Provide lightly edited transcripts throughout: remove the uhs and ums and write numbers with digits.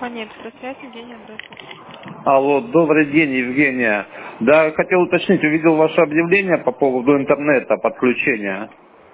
Компания «Экстрасвязь», Евгения, здравствуйте. Алло, добрый день, Евгения. Да, хотел уточнить, увидел ваше объявление по поводу интернета, подключения.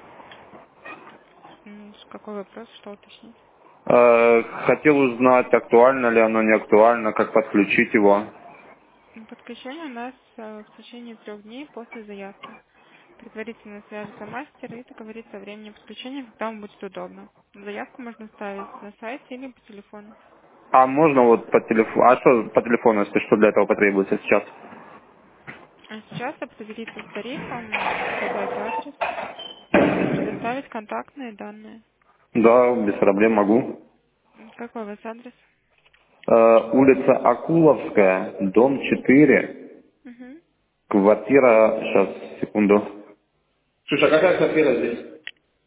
Какой вопрос, что уточнить? Хотел узнать, актуально ли оно, не актуально, как подключить его. Подключение у нас в течение 3 дней после заявки. Предварительно свяжется мастер и договорится о времени подключения, когда вам будет удобно. Заявку можно ставить на сайте или по телефону. А можно вот по телефону, а что по телефону, если что для этого потребуется сейчас? А сейчас определиться с тарифом, сказать адрес, предоставить контактные данные. Да, без проблем могу. Какой у вас адрес? Улица Акуловская, дом 4, Угу. квартира, сейчас, секунду. Слушай, а какая квартира здесь?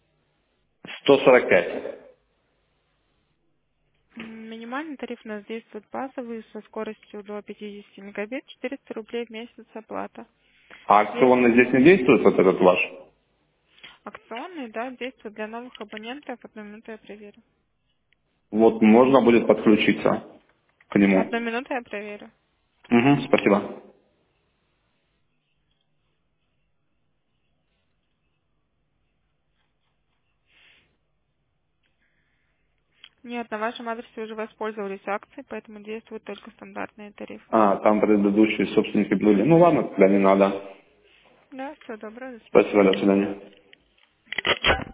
145. Минимальный тариф у нас действует базовый со скоростью до 50 мегабит, 400 рублей в месяц оплата. А Есть акционный здесь не действует, вот этот ваш? акционный, да, действует для новых абонентов. 1 минуту я проверю. Вот можно будет подключиться к нему. 1 минуту я проверю. Угу, спасибо. Нет, на вашем адресе уже воспользовались акцией, поэтому действуют только стандартные тарифы. А, там предыдущие собственники были. Ну ладно, тогда не надо. Да, все, добро, до свидания. Спасибо, до свидания.